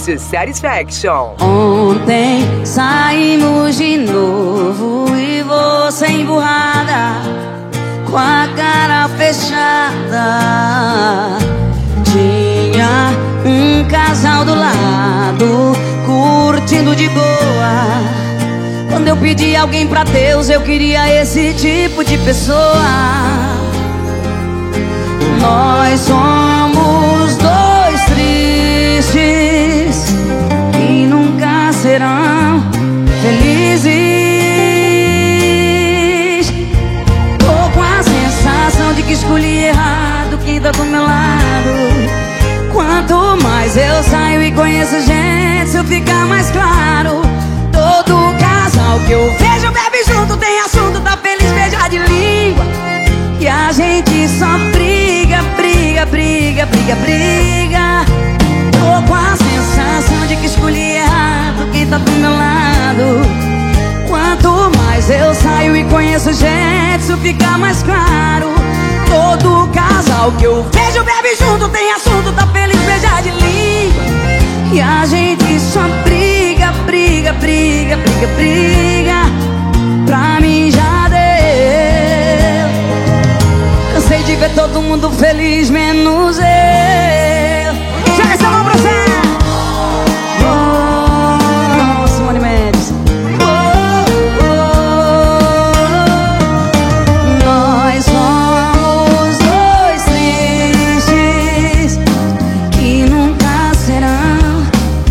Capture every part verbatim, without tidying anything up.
Mixed Satisfaction. Ontem saímos de novo e você emburrada, com a cara fechada. Tinha um casal do lado, curtindo de boa. Quando eu pedi alguém pra Deus, eu queria esse tipo de pessoa. Nós somos dois tristes que nunca serão felizes. Tô com a sensação de que escolhi errado quem tá do meu lado. Quanto mais eu saio e conheço gente, isso fica mais claro. Todo casal que eu vejo bebe junto, tem assunto, tá feliz, beija de língua. E a gente só briga, briga, briga, briga, briga. Tô com a sensação de que escolhi errado quem tá do meu lado. Quanto mais eu saio e conheço gente, isso fica mais claro. Todo casal que eu vejo bebe junto, tem assunto, tá feliz, beija de língua. E a gente só briga, briga, briga, briga, briga. Pra mim já deu. Cansei de ver todo mundo feliz, menos eu. Joga essa mão pra você. Oh, Simone Mendes. Oh, oh, oh. Nós somos dois tristes que nunca serão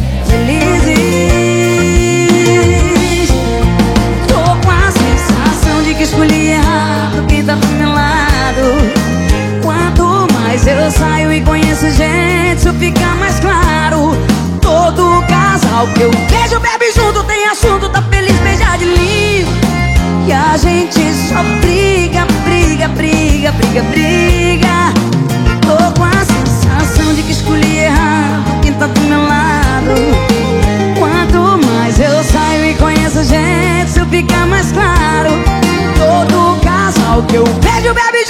felizes. Tô com a sensação de que escolhi errado quem tá do meu lado. Quanto mais eu saio e conheço gente, isso fica mais claro. Todo casal que eu vejo bebe junto, tem assunto, tá feliz, beija de língua. E a gente só briga, briga, briga, briga, briga. Tô com a sensação de que escolhi errado quem tá do meu lado. Quanto mais eu saio e conheço gente, isso fica mais claro. Todo casal que eu vejo bebe junto,